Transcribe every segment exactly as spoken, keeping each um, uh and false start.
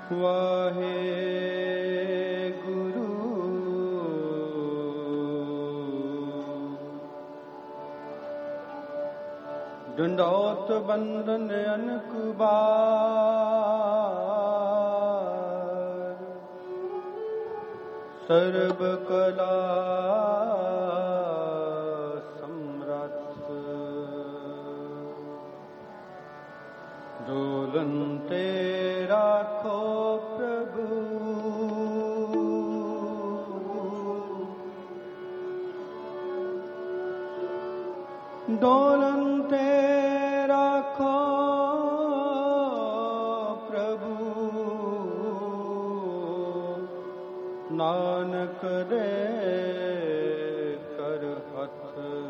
वाहे गुरु दंडौत बंदन अनकुबार सर्व कला सम्राट डोलनते राखो प्रभु डोलनते राखो प्रभु नानक दे कर हथ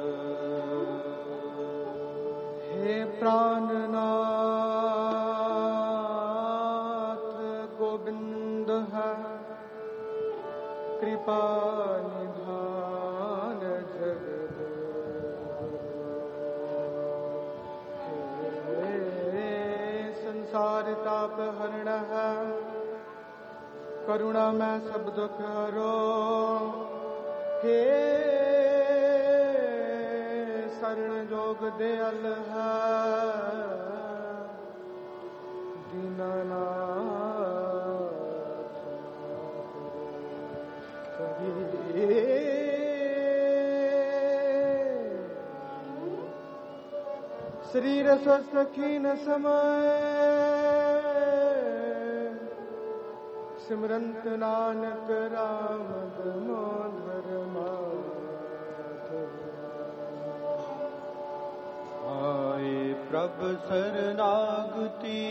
हे प्राणनाथ गोविंद है कृपा निधान जगत हे संसार ताप हरण है करुणा में सब दुख हरो हे शरण जोग दयाल है दीनानाथ शरीर स्वस्थ खीन समय सिमरंत नानक राम दामोदर माधव आए प्रभु शरणागति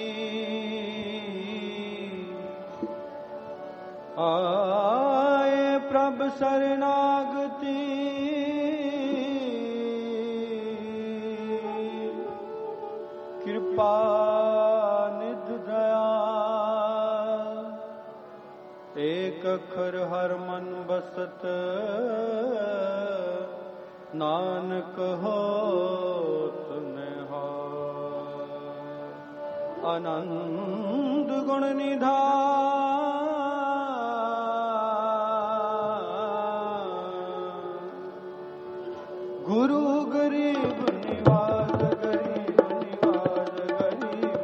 आए प्रभु शरणागति कृपा निधि दया एक अखर हर मन बसत नानक हो तुने हो आनंद गुण निधान गुरु गरीब निवास गरीब निवास गरीब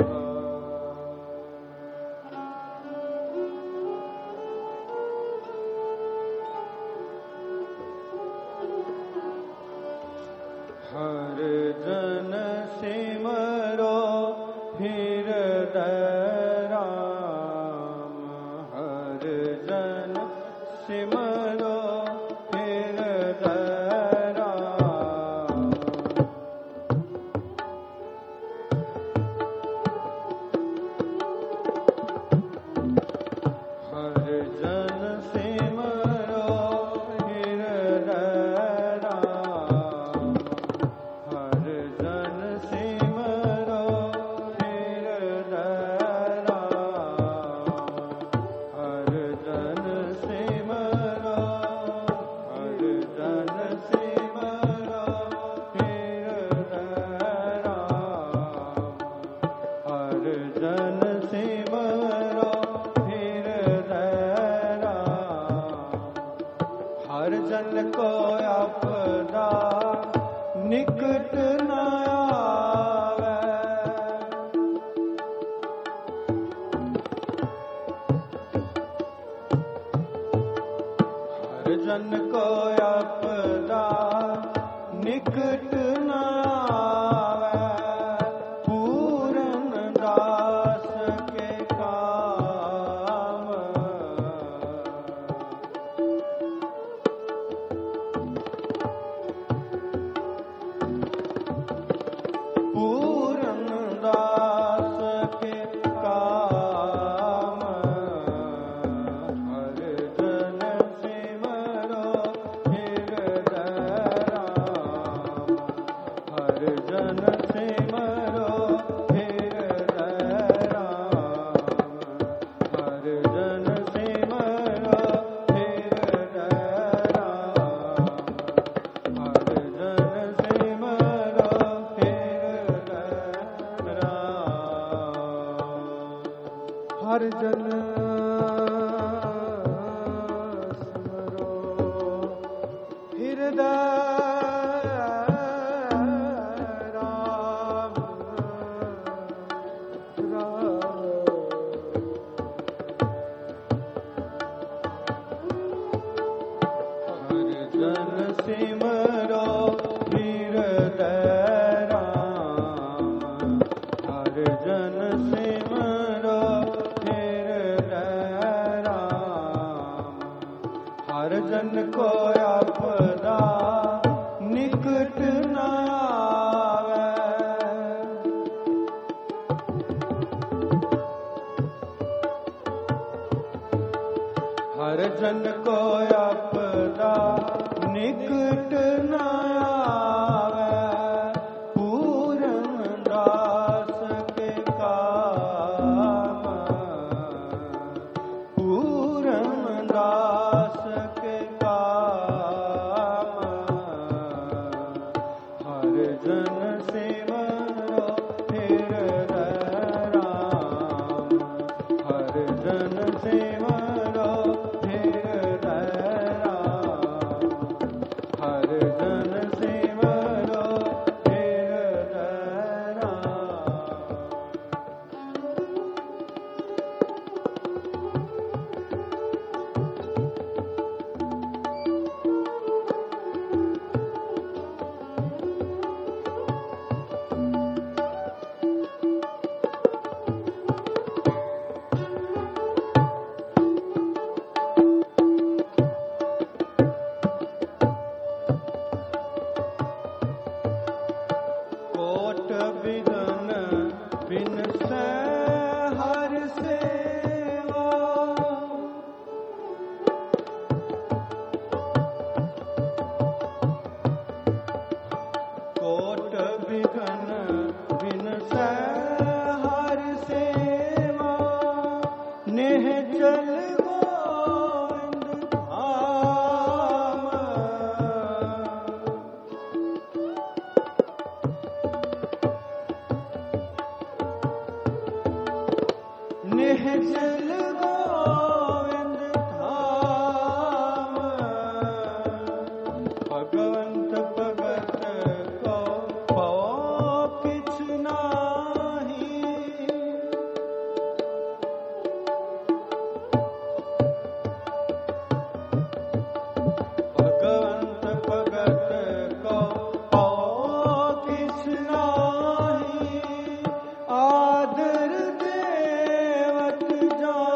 हर जन सिमरो हृदय राम हर जन सिमरो हृदय राम हर जन सिमरो हृदय हर जन को आपदा निकट न आवे हर जन को आपदा निकट न आवे पूरन दास के काम पूरन दास के काम हर जन सिमरो हृदय राम आदर देवत जा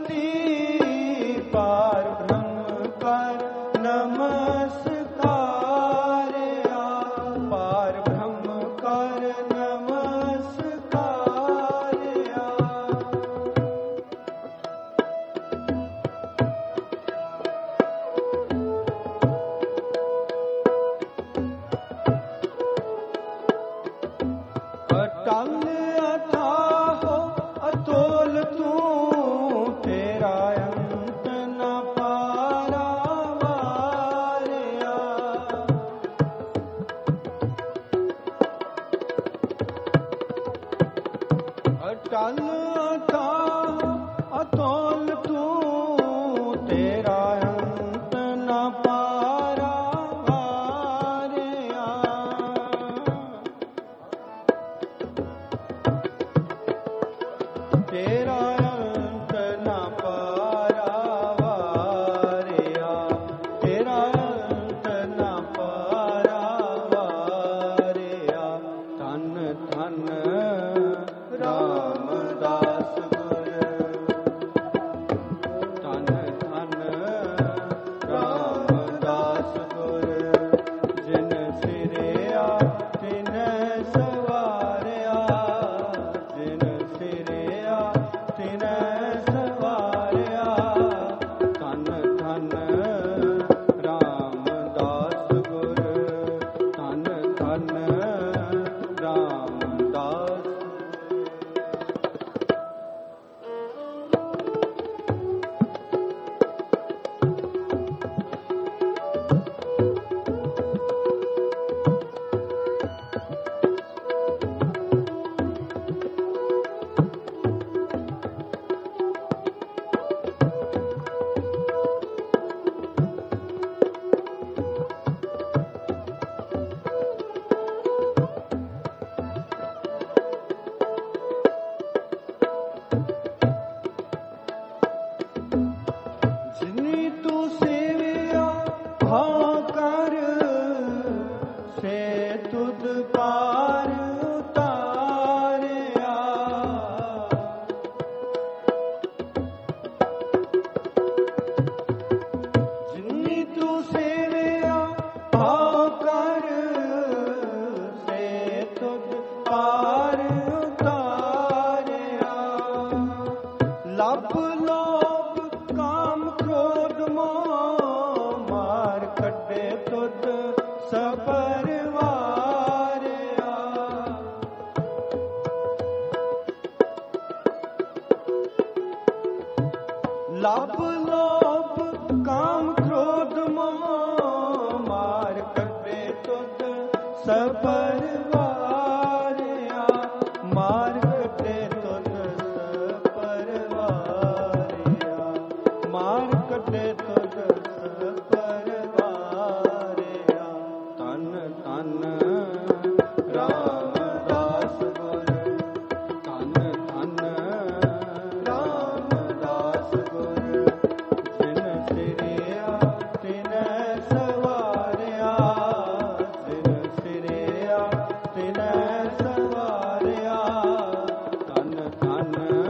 मूर्ति पार ब्रह्म कर नमस्कार पार ब्रह्म कर नमस्कार अटल अथाह अतोल तू तेरा अंत न पारावारिया अटल अथाह अतोल तू तेरा अंत न पारावारिया तेरा अंत न पारावारिया तेरा अंत न पारावारिया धन धन रामदास गुर धन धन रामदास गुर जिन सिरिया तिन सवारिया जिन सिरिया तिन सवारिया धन धन रामदास गुर धन धन रामदास जिनी तू सेविया भां कर से तुद पार उतारिया जिनी तू सेविया भां कर से तुद पार उतारिया लब लोभ काम क्रोध मोह मार कटे तुद सपरवारिया लब लोभ काम क्रोध मोह मार कटे तुद सपरवारिया मार कटे तुद सपरवारिया मार कटे तुद सपरवारिया धन धन रामदास गुर धन धन रामदास गुर जिन सिरिया तिन सवारिया जिन सिरिया तिन सवारिया धन धन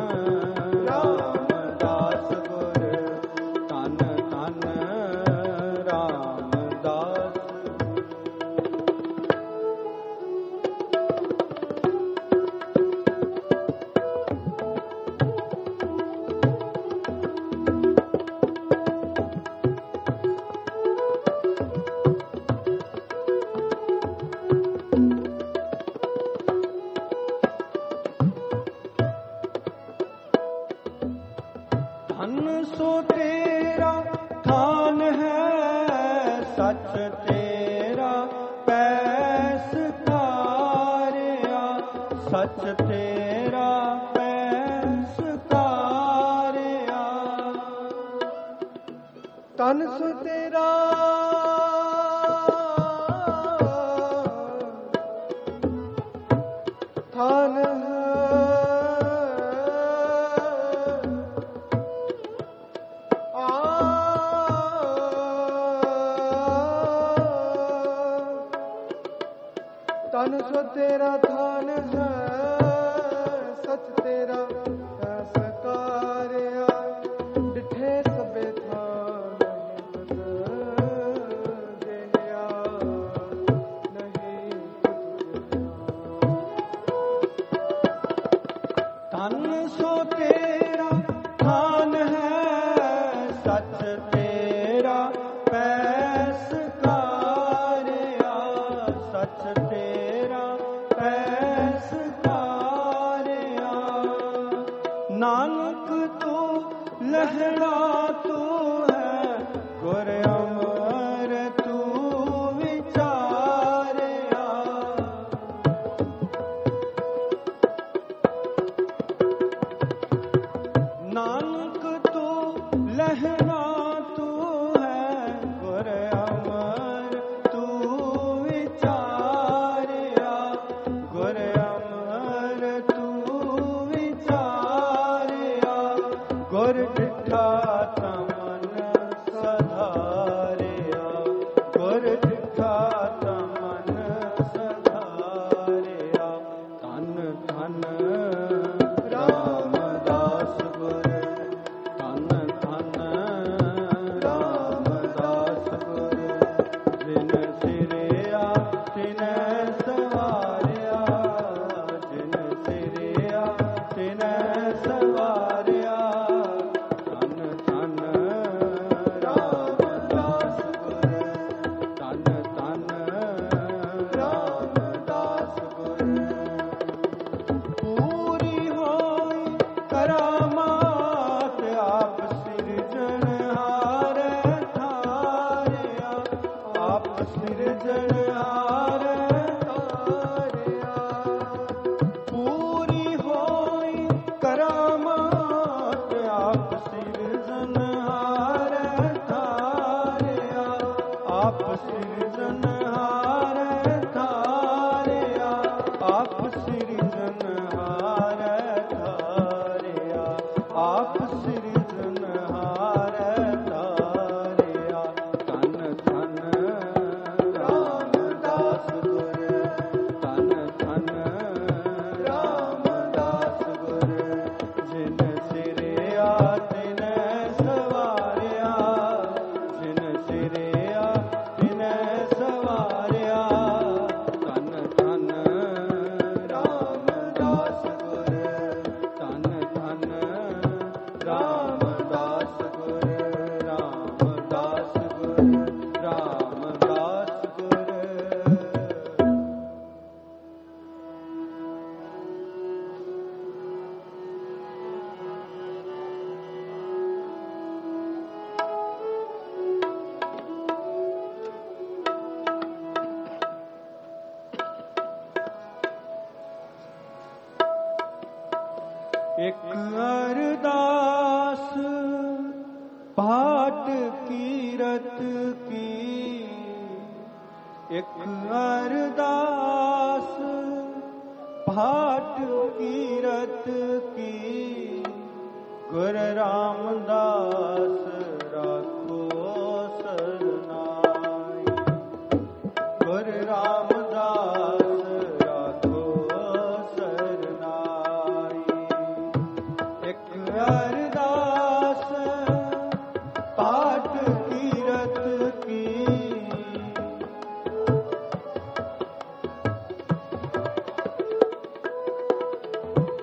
रामदास गुर धन धन रामदास धन सो तेरा थान है सच तेरा पैस तारिया सच तेरा पैस तारिया धन सो तेरा थान है तन सो तेरा थान है सच तेरा पैस कार्या ठान है सच तेरा पैसकारिया, सच तेरा पैसकारिया। नानक तू लहरा तू है गुर अमर तू विचारिया। नानक तू लहरा तू है गुर अमर तू विचारिया, गुर अमर तू विचारिया। गुर डिठा तमन सधारिया, गुर डिठा तमन सधारिया। धन धन रामदास गुर, धन धन रामदास गुर। जिन सिरिया तिन सवारिया, जिन सिरिया तिन सवारिया। धन धन रामदास गुर, धन धन रामदास गुर। पूरी होई करामात आप सिरजनहार थारिया, आप सिरजनहार थारिया। पूरी होई करामात आप सिरजनहार थारिया, आप सिरजनहार थारिया, आप सिरजनहार थारिया, आप सिरजनहार थारिया। धन धन रामदास गुर, धन धन रामदास गुर। जिन सिरिया तिन सवारिया, जिन सिरिया तिन सवारिया। धन धन रामदास गुर, धन धन रामदास गुर, रामदास गुर, रामदास गुर। एक अरदास भाट कीरत की, एक अरदास भाट कीरत की। गुर रामदास राखो सरनाई, गुर रामदास राखो सरनाई। एक अरदास पाठ कीरत की,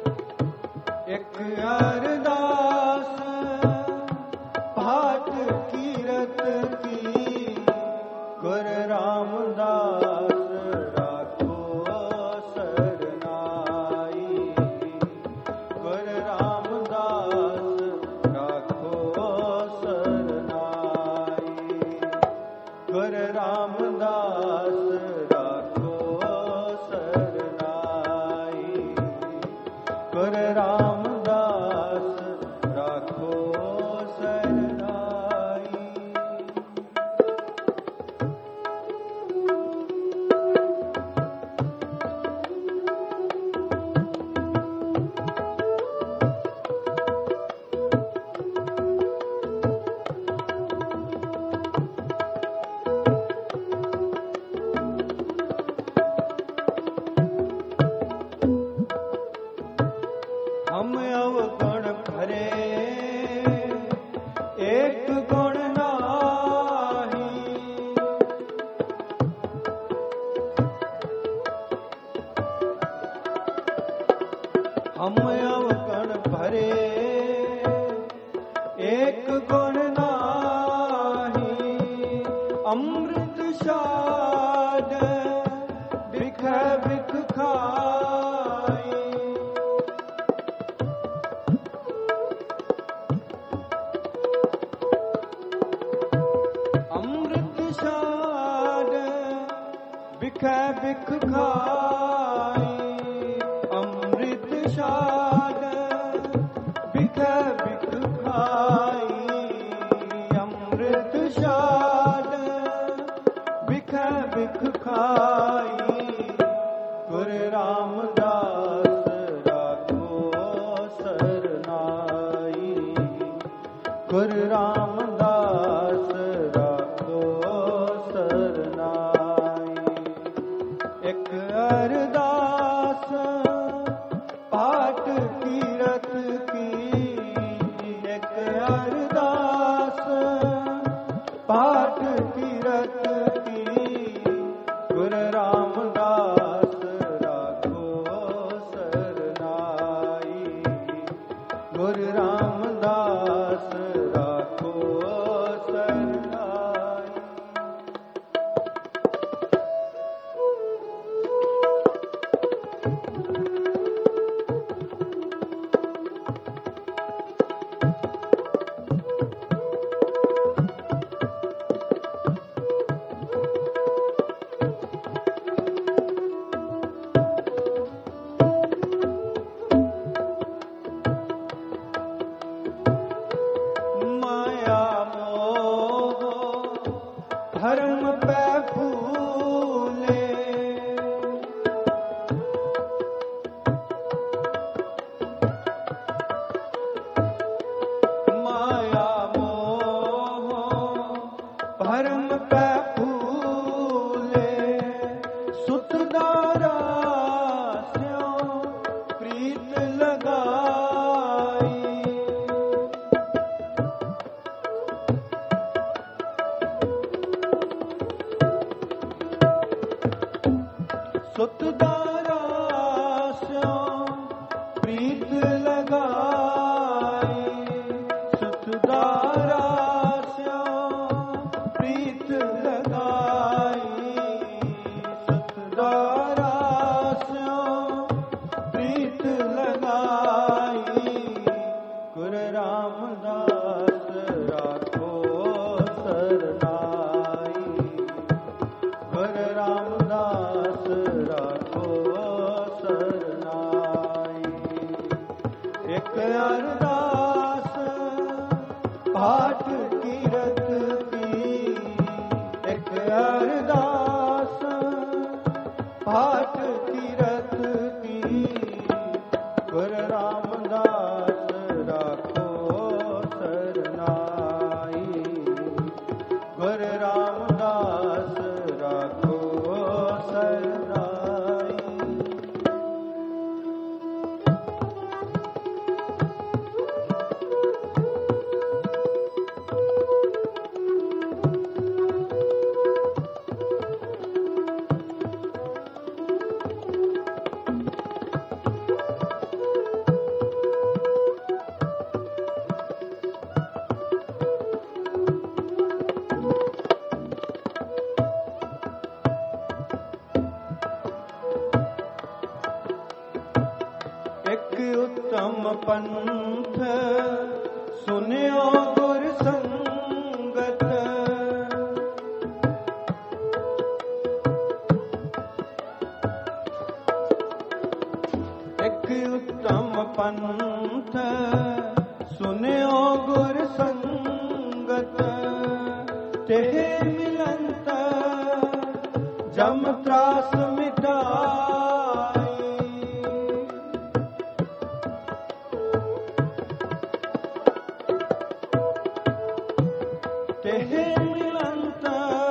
एक अरदास पाठ शाद बिख बिख खाई। अमृत शाद बिख बिख खाई। अमृत शाद बिख बिख खाई। अमृत शाद बिख बिख खाई। गुरु रामदास राखो सरनाई। गुरु रामदास राखो सरनाई। एक अरदास पाठ कीरत की। एक अरदास पाठ कीरत की। गुरु रामदास राखो सरनाई। गुरु रामदास राखो सरनाई। माया मोह धर्म पे फूले। माया मोह धर्म पे फूले। सुतदारा स्यों प्रीत लगाई। सुतदारा स्यों प्रीत लगाई। सुतदारा स्यों प्रीत लगाई। सुतदारा स्यों प्रीत लगाई। गुरु रामदास राखो सरनाई। गुरु रामदास राखो सरनाई। एक अरदास पाठ कीरत की। एक अरदास पाठ कीरत की। गुरु रामदास राखो सरनाई। गुरु रामदास राखो सरनाई। एक उत्तम पंथ सुनियो गुर संगत। एक उत्तम पंथ सुनियो गुर संगत। तेह मिलंत जम त्रास मिटाई। तेह मिलंत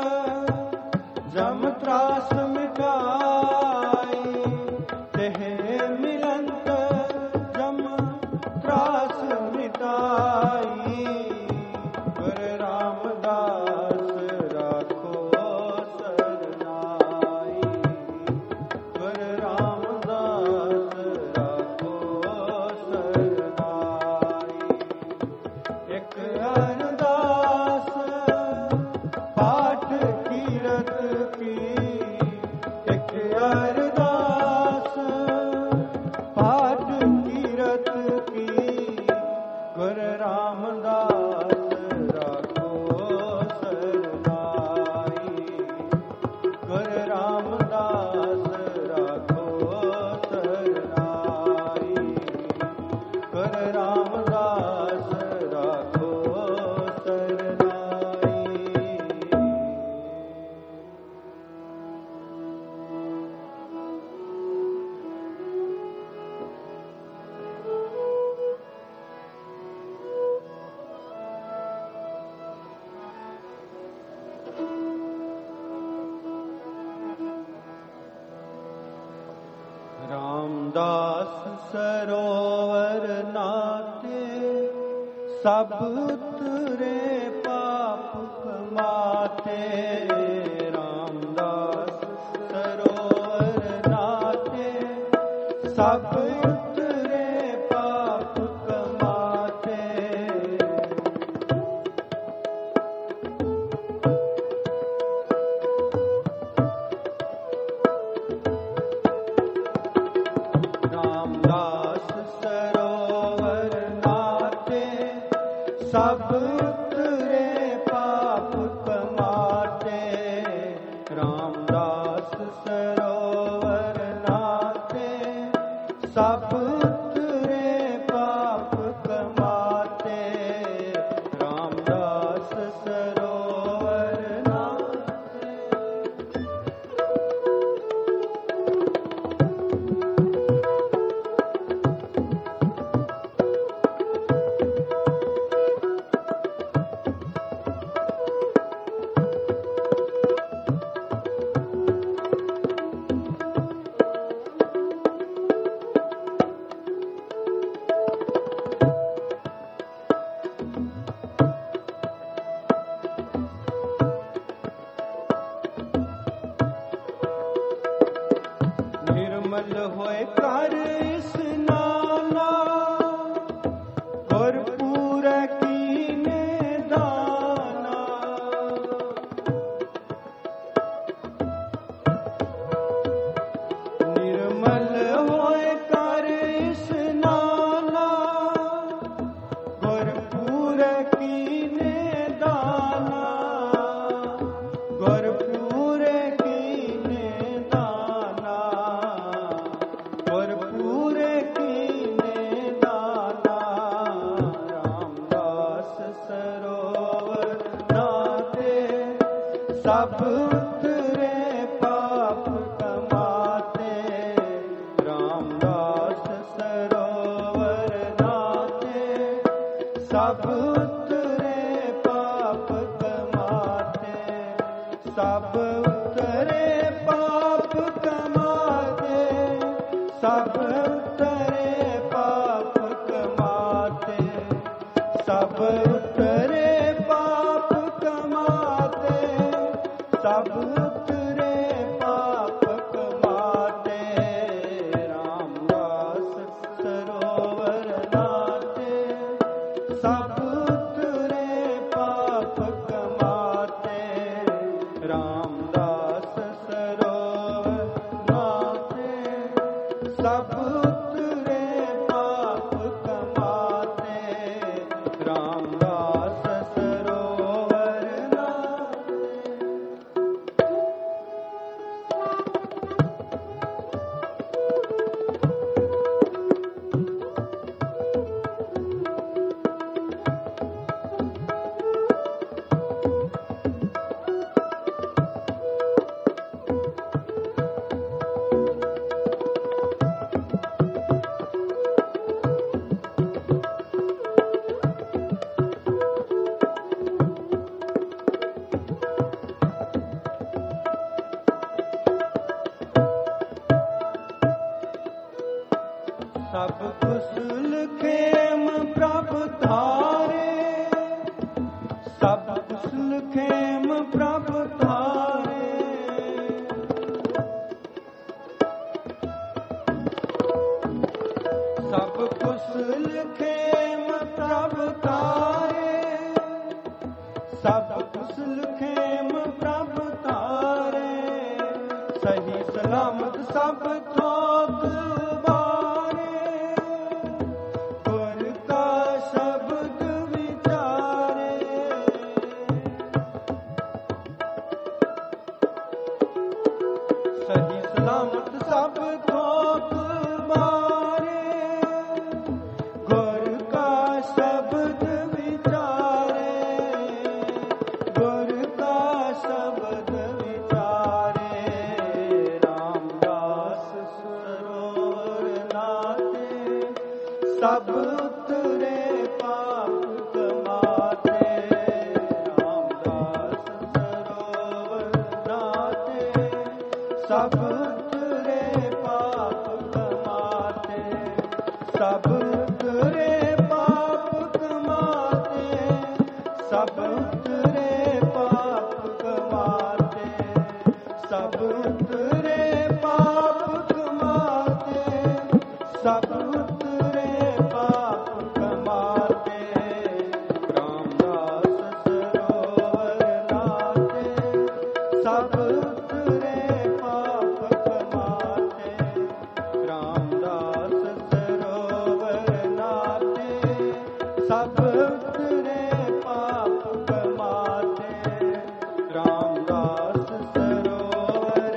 जम त्रास मिटाई। तेह मिलंत जम त्रास मिटाई। गुरु रामदास राखो सरनाई। गुरु रामदास राखो सरनाई। एक अरदास पाठ कीरत रामदास सरोवर नाते सब उतरे पाप कमाते। रामदास सरोवर नाते सब उतरे पाप कमाते। रामदास सरोवर नाते सब उतरे पाप कमाते। रामदास सरोवर नाते सब उतरे पाप कमाते। रामदास सरोवर नाते। निर्मल होए कर स्नाना गुरपुर कीने दाना। निर्मल होए कर स्नाना गुरपुर कीने दाना। गुरपुर कीने दाना। गुरपुर कीने दाना। रामदास सरोवर नाते सब उतरे पाप कमाते। रामदास सरोवर नाते सब उतरे पाप कमाते। सब उतरे पाप कमाते। सब उतरे पाप कमाते। सब उतरे पाप कमाते। सब उतरे पाप कमाते। रामदास सरोवर नाते सब उतरे पाप कमाते। रामदास सरोवर नाते सब उतरे पाप कमाते। रामदास सरोवर नाते। सब कुशल खेम प्रभु धारे। सब कुशल खेम प्रभु धारे। सब कुशल खेम प्रभु धारे। सब कुशल खेम प्रभु धारे। सही सलामत सब थोक सही सलामत सब थोक मारे। गुर का शब्द विचारे। गुर का शब्द विचारे। रामदास सरोवर नाते सब उतरे पाप कमाते। रामदास सरोवर नाते सब उतरे पाप कमाते। सब उतरे पाप कमाते, सब उतरे पाप कमाते, सब उतरे पाप कमाते, रामदास सरोवर नाते, सब उतरे पाप कमाते, रामदास सरोवर नाते, सब उतरे पाप कमाते, रामदास सरोवर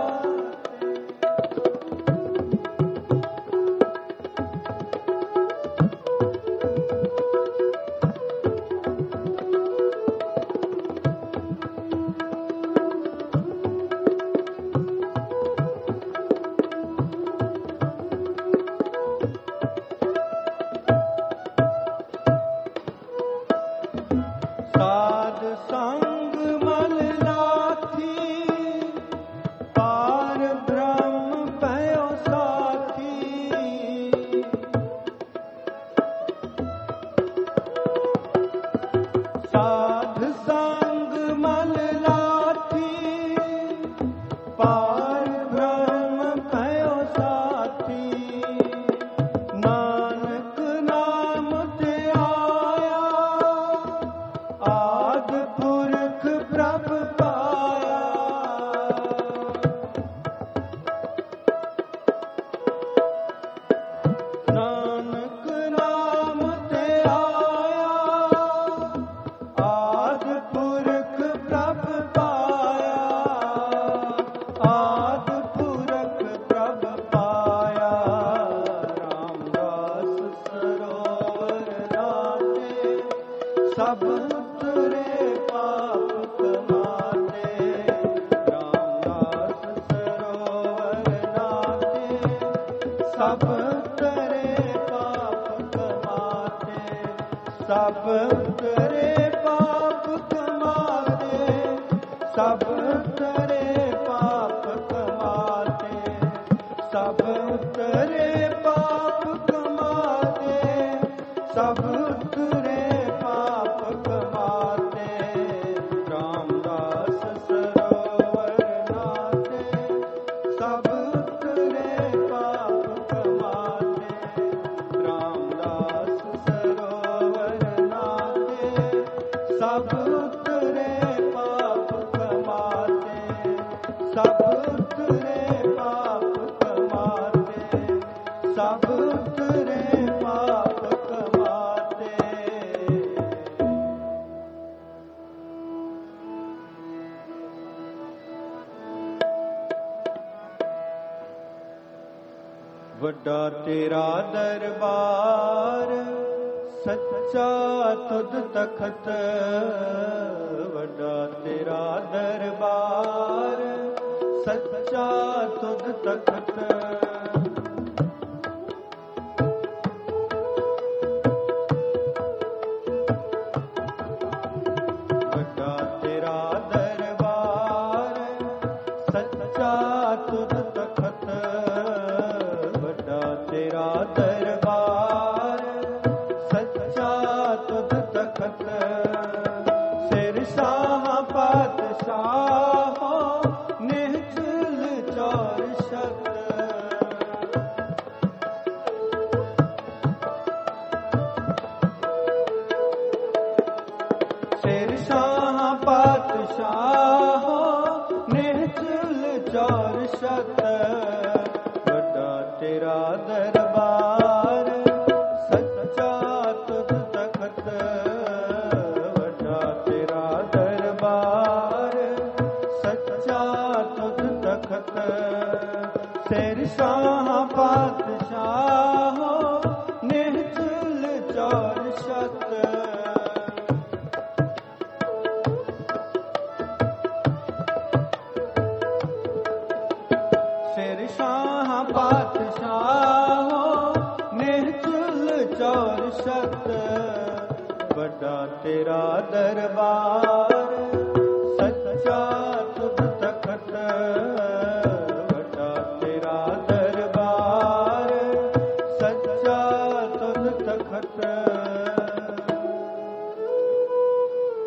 साध संग मल लाथी, पार ब्रह्म भयो साथी, साध संग मल लाथी, पार ब्रह्म भयो साथी, नानक नाम ते आया, आद पुरख प्रभ पाया, नानक नाम ते आया, आद पुरख प्रभ पाया, आद पुरख प्रभ पाया, रामदास सरोवर नाते, सब उतरे पाप कमाते, रामदास सरोवर नाते, सब उतरे पाप कमाते, सब उतरे पाप कमाते, सब उतरे पाप कमाते, सब उतरे पाप कमाते, सब उतरे पाप कमाते, रामदास सरोवर नाते, सब उतरे पाप कमाते, रामदास सरोवर नाते, सब उतरे पाप कमाते, सब उतरे पाप कमाते, सब उतरे पाप कमाते। ਵੱਡਾ ਤੇਰਾ ਦਰਬਾਰ ਸੱਚਾ ਤੁਧ ਤਖਤ, ਵੱਡਾ ਤੇਰਾ ਦਰਬਾਰ ਸੱਚਾ ਤੁਧ ਤਖਤ, ਵੱਡਾ ਤੇਰਾ ਦਰਬਾਰ ਸੱਚਾ ਤੁਧ ਤਖਤ, ਵੱਡਾ ਤੇਰਾ ਦਰਬਾਰ ਸੱਚਾ ਤੁਧ ਤਖਤ, ਸਿਰ ਸਾਹ ਪਾਤਸ਼ਾਹੋ ਨਿਹਚਲ ਚੌਰ ਸ਼ਤ, ਸਿਰ ਸਾਹ ਪਾਤਸ਼ਾਹੋ ਨਿਹਚਲ ਚੌਰ ਸ਼ਤ, ਵੱਡਾ ਤੇਰਾ ਦਰਬਾਰ ਸੱਚਾ ਤੁਧ ਤਖਤ, ਵੱਡਾ ਤੇਰਾ ਦਰਬਾਰ ਸੱਚਾ ਤੁਧ ਤਖਤ, ਸਿਰ ਸਾਹ ਪਾਤਸ਼ਾਹੋ ਨਿਹਚਲ ਚੌਰ ਸ਼ਤ, ਸਿਰ ਸਾਹ ਪਾਤਸ਼ਾਹੋ ਨਿਹਚਲ ਚੌਰ ਸ਼ਤ, ਵੱਡਾ ਤੇਰਾ ਦਰਬਾਰ ਸੱਚਾ ਤੁਧ ਤਖਤ, ਵੱਡਾ ਤੇਰਾ ਦਰਬਾਰ ਸੱਚਾ ਤੁਧ ਤਖਤ,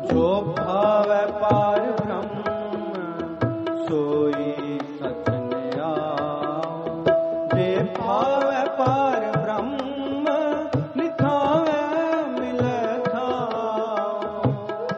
जो भावै पार ब्रह्म सोई सच न्याओ। जे भावै पार ब्रह्म निथावै मिलै थाओ।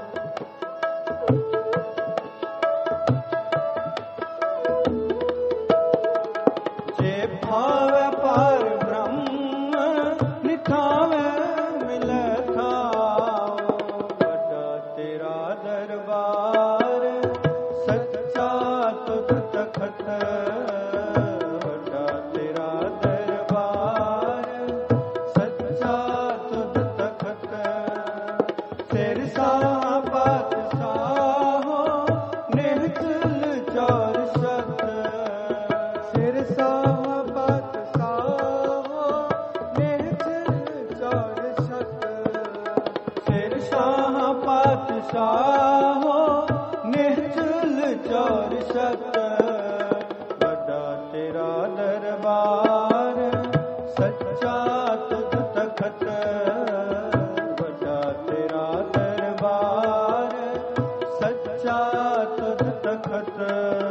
जे भावै पार ब्रह्म निथावै मिलै थाओ। बड़ा तेरा दरबार सच्चा तुझ तखत। बड़ा तेरा दरबार सच्चा तुझ तखत। सिर साह पातशाहो निहचल चौर सत। सिर साह पातशाहो निहचल चौर सत। सिर साह पातशाहो निहचल चौर सत। बड़ा तेरा दरबार सच्चा तुझ तखत। बड़ा तेरा दरबार सच्चा तुझ तखत।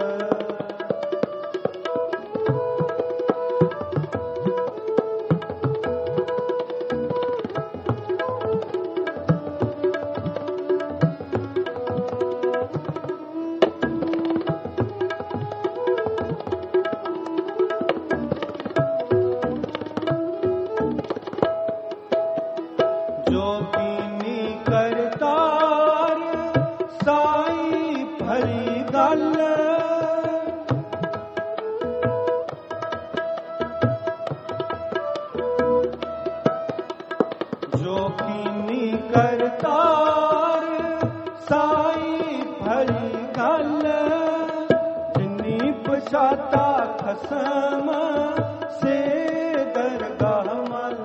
जोगिनी करतार साई भरी गल। जोगिनी करतार साई भरी गल। जिन्नी पछाता खसम से दरगाह मल।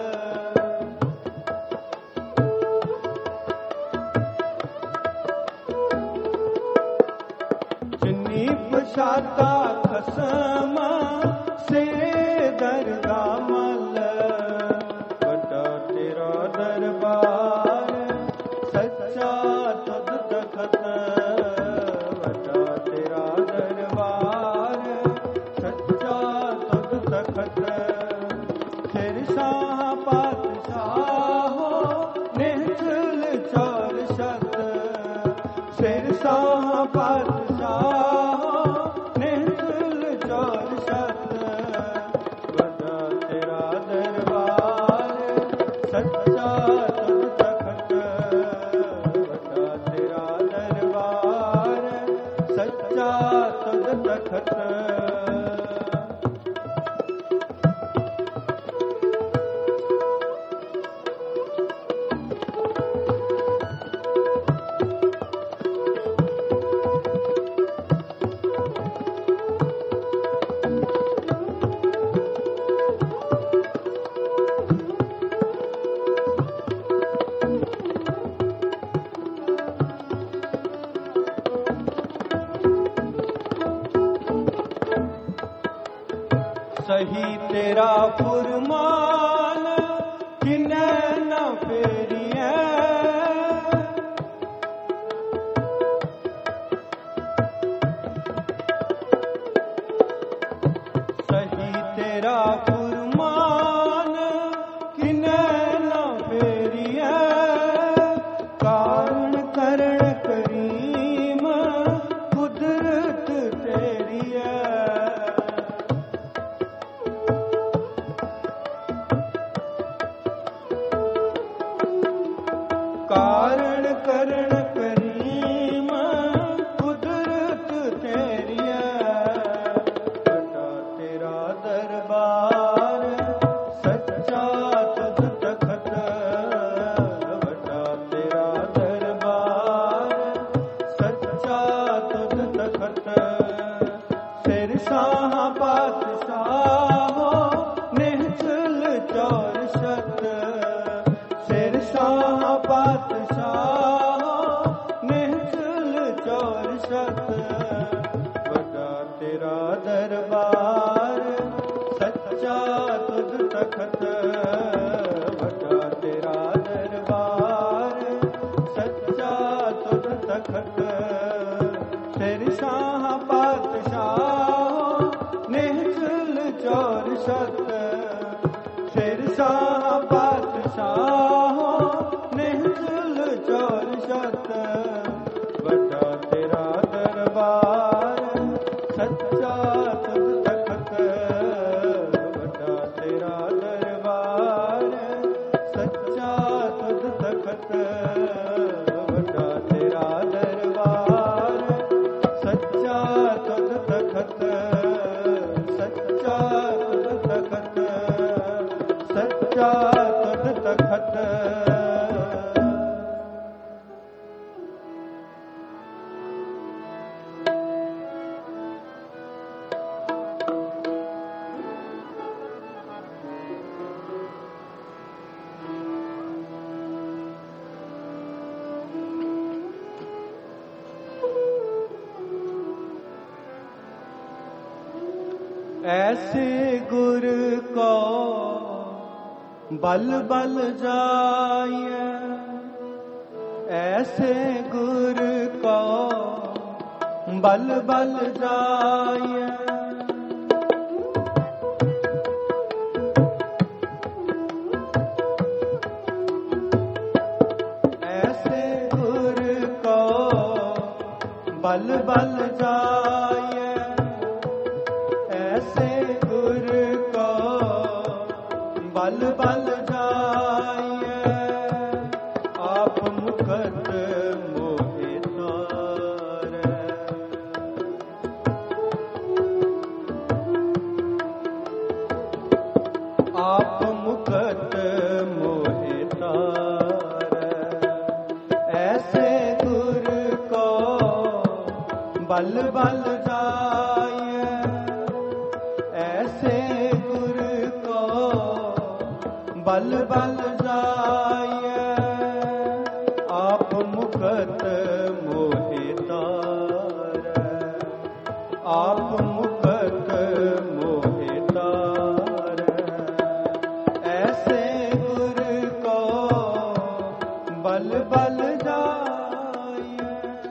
जिन्नी पछाता खसम से दरगाह मल। बड़ा तेरा दरबार सच्चा तुझ तखत। बड़ा तेरा दरबार सच्चा तुझ तखत। सिर शाह पातशाहो निहचल चौर सत। सिर शाह पातशाहो निहचल चौर सत। बड़ा तेरा दरबार सच्चा तुझ तखत। बड़ा तेरा दरबार सच्चा तुझ तखत। सही तेरा फुरमान किने न फेरिए। सही तेरा फुरमान किने न फेरिए। कारण करण करीम कुदरत तेरी है। कारण करण करीम कुदरत तेरी है। बड़ा तेरा दरबार सच्चा तुझ तखत। बड़ा तेरा दरबार सच्चा तुझ तखत। सिर शाह पातशाहो निहचल चौर सत। सिर शाह पातशाहो सत शेरशाह बादशाह निहचल चोर सत बड़ा तेरा दरबार सच्चा तुझ तखत बड़ा तेरा दरबार सच्चा तुझ तखत बड़ा तेरा दरबार सच्चा तुझ तखत सच्चा तुझ तखत सच्चा तुझ तखत। ऐसे गुर को बल बल जाइए ऐसे गुर को बल बल जाइए ऐसे गुर को बल बल जाइए ऐसे गुर को बल बल जाइए आप मुकत मोहे तारे आप मुकत मोहे तारे ऐसे गुर को बल बल जाइए ऐसे गुर को बल बल जाइए आप मुकत मोहे तारे आप मुकत मोहे तारे ऐसे गुर को बल बल जाइए।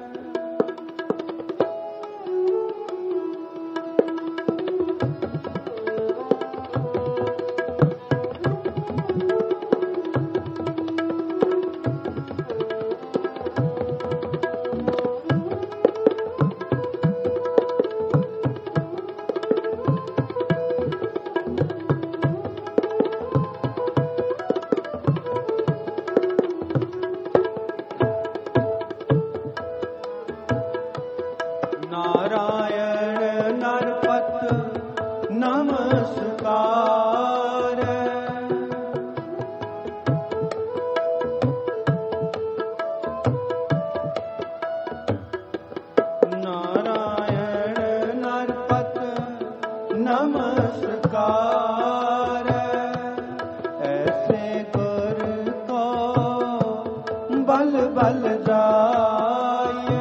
नारायण नरपत नमस्कार नारायण नरपत नमस्कार ऐसे गुर को बल बल जाइए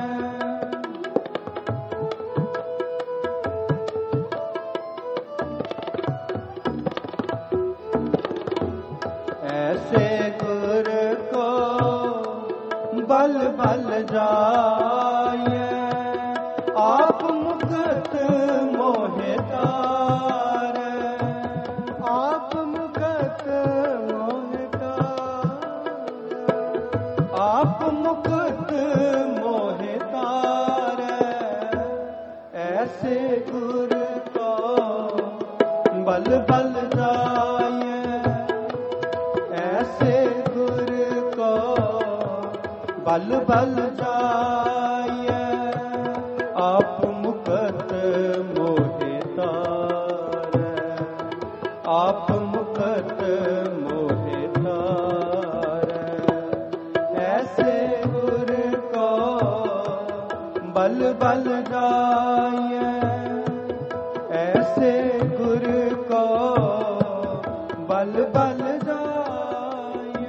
ऐसे गुर को बल बल जाइए आप मुकत मोहे तारे आप मुकत मोहे तारे आप मुकत मोहे तारे ऐसे गुर को बल बल जाइए ऐसे गुर को बल बल जाइए आप मुकत मोहे तारे आप मुकत मोहे तारे ऐसे गुर को बल बल जाइए ऐसे गुर को बल बल जाइए।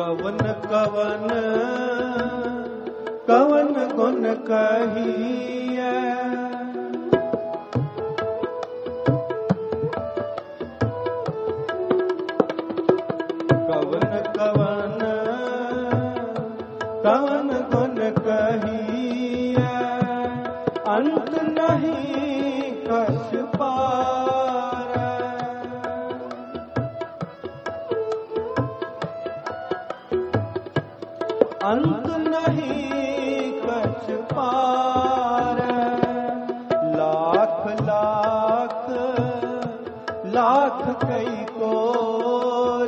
कवन कवन कवन गुण कहिए, कवन कवन कवन गुण कहिए, अंत नहीं कछ पार। अंत नहीं कछ पार, लाख लाख लाख कई कोर।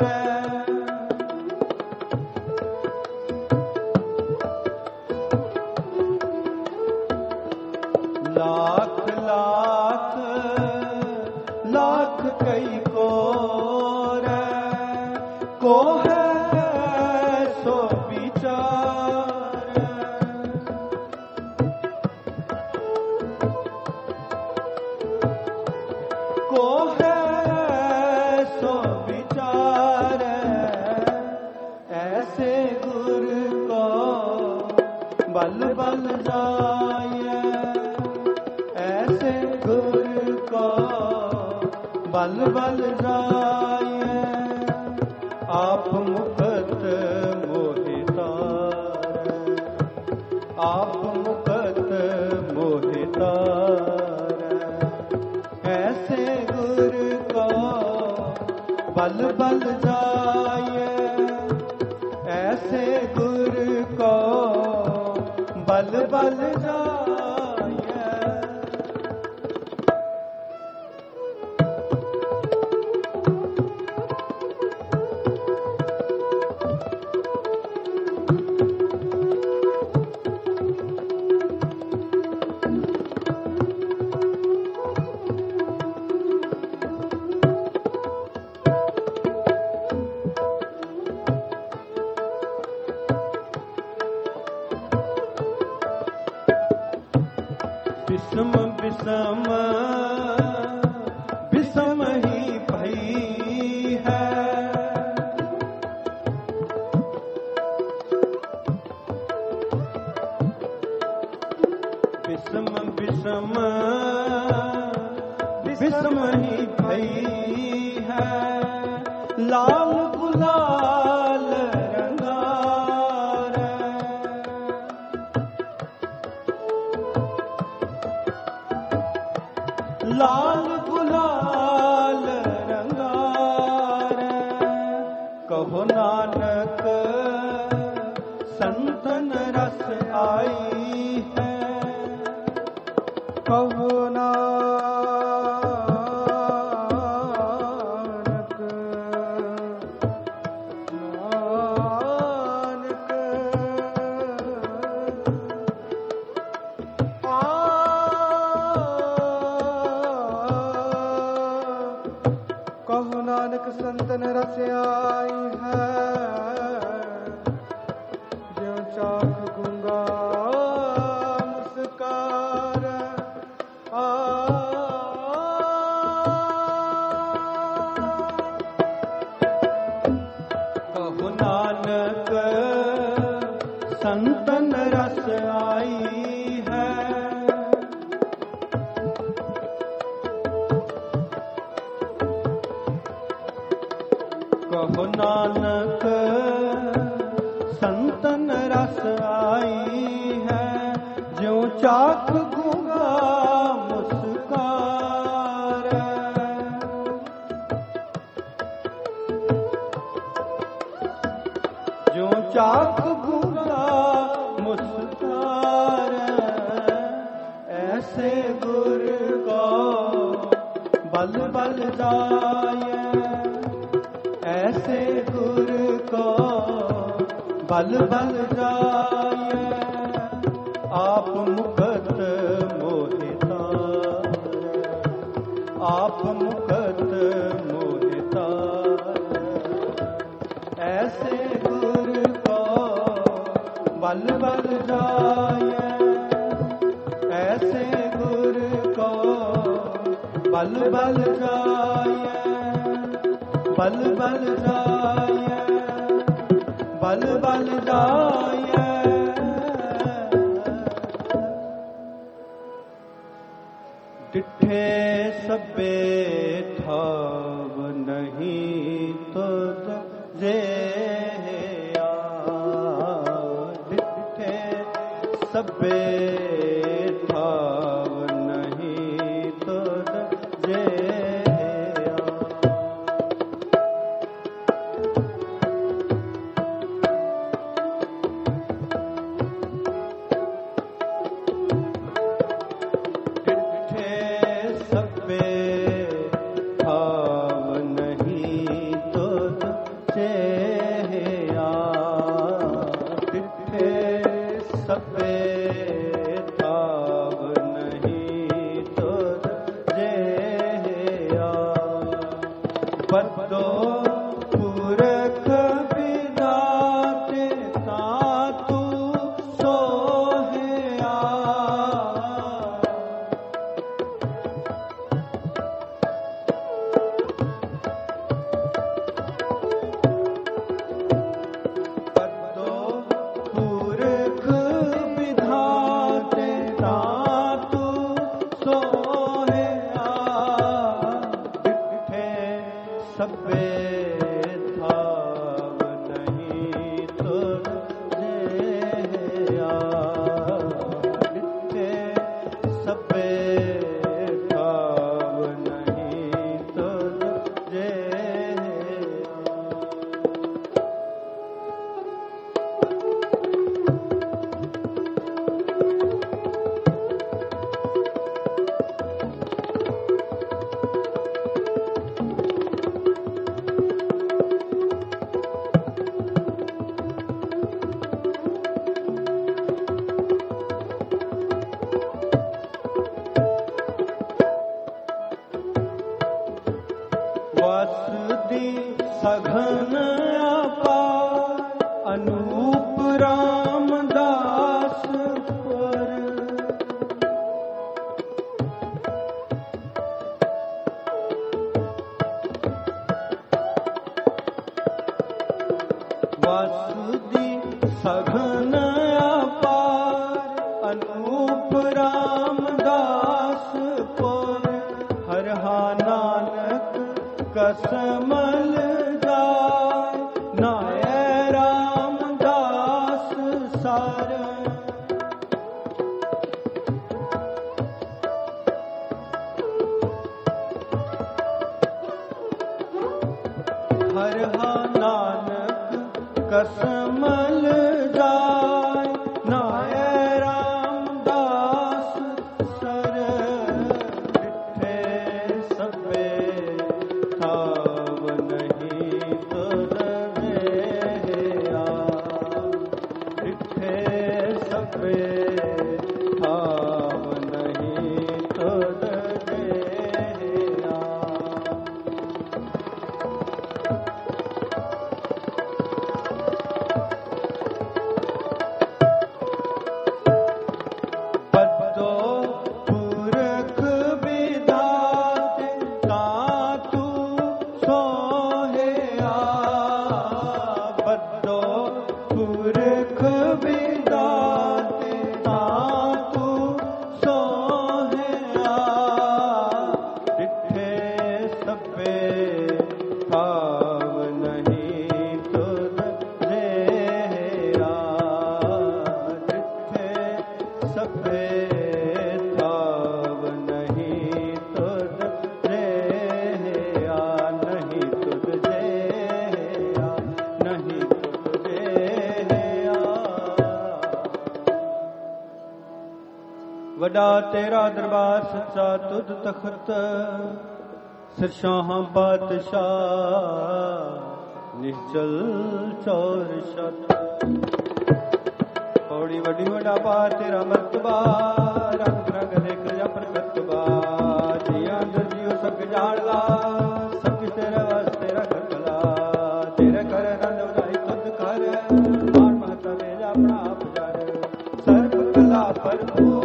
लाख लाख लाख कई कोर, को है सो विचार। को है सो विचार, ऐसे गुरु को बल बल जाए। ऐसे गुरु को बल बल जाए, आप मुकत मोहितार। आप मुकत मोहितार, ऐसे गुरु को बल बल जाए। ऐसे गुरु को बल बल जाए। विषम विषम विषम ही भई है। विषम विषम विषम ही भई है, लाल गुलाल रंगार। लाल गुलाल रंगार, कहो नानक संतन रस आई है। कहो नानक नानक आ कहो नानक संतन रस आई है। ज्यों चाख गूंगा मुस्कार आ। कहो नानक संतन रस आई है। कहो नानक संतन रस आई है, ज्यों चाख गूंगा मुस्कार। ज्यों चाख गूंगा मुस्कार, ऐसे गुरु को बल बल जाए। ऐसे गुरु को बल बल जाए, आप मुकत मोहितार। आप मुकत मोहितार, ऐसे गुरु को बल बल जाए। ऐसे गुरु को बल बल जाए। बल बल जाए। बल बल जाए। डिठे सबे ठाव नहीं तो जे सबे ठाव नहीं तो जे सघन अपार अनूप रामदास पर वासुदी सघन अपार अनूप रामदास पर हर हा नानक कसमल जाय नाय रामदास सार हर हा नानक कसमल जाय नाय रामदास सर डिठे सबे ठाव नहीं तो रवेया डिठे सबे ठाव नहीं तो रवेया वडा तेरा दरबार सच्चा तुध तखत सिरशाह बादशाह निश्चल चौर शत पौड़ी वडी वडा पा तेरा मर्तबा रंग रंग देख जा प्रकटबा जिया जियो सक जाड़ला सब तेरे वास्ते रख भला तेरे घर रंग उदाई तुद कर मान महता मेरा अपना आप जार सर्व कला भरपूर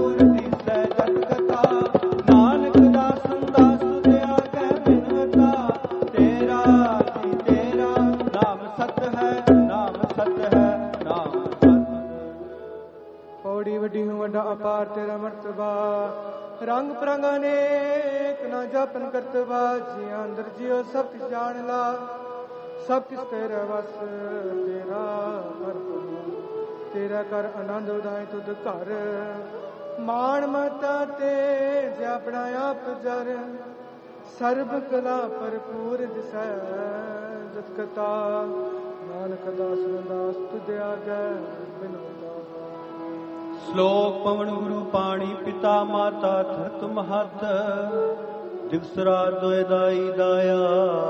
है ਨਾਮ ਸਤ ਹੈ ਨਾਮ ਸਤ। ਪੌੜੀ ਵੱਡੀ ਹੂੰ ਵੱਡਾ ਅਪਾਰ ਤੇਰਾ ਮਰਤਬਾ, ਰੰਗ ਪ੍ਰੰਗ ਅਨੇਕ ਨਾ ਜਾਪਨ ਕਰਤਬਾ। ਜੀ ਅੰਦਰ ਜਿਉ ਸਭ ਕਿਛ ਜਾਣ ਲਾ, ਸਭ ਕਿਛ ਤੇਰਾ ਵਸ ਤੇਰਾ ਕਰ ਪ੍ਰਭੂ। ਤੇਰਾ ਕਰ ਆਨੰਦ ਉਦਾਏ ਤੁਧ ਘਰ, ਮਾਣ ਮਤਾ ਤੇ ਆਪਣਾ ਆਪ ਜਰ। ਸਰਬ ਕਲਾ ਭਰਪੂਰ ਦਿਸੈ ਜਤ ਕਤਾ, ਨਾਨਕ ਦਾਸ ਰੰਦਾਸ ਤੁਧ ਆਗੈ ਬਿਨੋ ਦਾਵਾ। ਸ਼ਲੋਕ ਪਵਨ ਗੁਰੂ ਪਾਣੀ ਪਿਤਾ ਮਾਤਾ ਧਰਤ ਮਹਤ, ਦਿਵਸਰਾ ਦੋਇ ਦਾਈ ਦਾਇਆ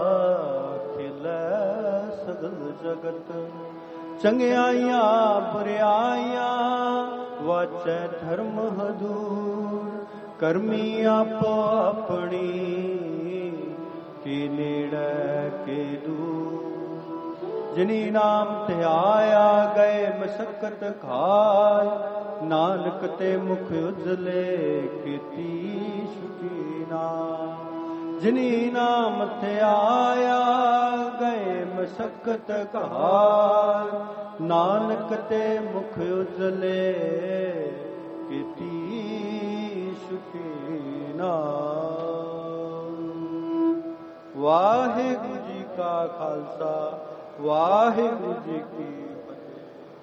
ਖੇਲੈ ਸਗਲ ਜਗਤ। ਚੰਗਿਆਈਆਂ ਬੁਰਿਆਈਆਂ ਵਾਚੈ ਧਰਮ ਹਦੂਰ, ਕਰਮੀ ਆਪੋ ਆਪਣੀ ਕੀ ਨੇੜੇ ਕੇ ਦੂਰ। ਜਿਨੀ ਨਾਮ ਧਿਆਇਆ ਗਏ ਮਸਕਤ ਖਾਇ, ਨਾਨਕ ਤੇ ਮੁਖ ਉਜਲੇ ਕੀਤੀ ਸੁਖੀ ਨਾਮ। ਜਿਨੀ ਨਾਮ ਧਿਆਇਆ ਗਏ ਮਸਕਤ ਖਾਇ, ਨਾਨਕ ਤੇ ਮੁਖ ਉਜਲੇ ਕੀਤੀ ਸੁਖੀ ਨਾਮ। ਵਾਹਿਗੁਰੂ ਜੀ ਕਾ ਖਾਲਸਾ, ਵਾਹਿਗੁਰੂ ਜੀ ਕੀ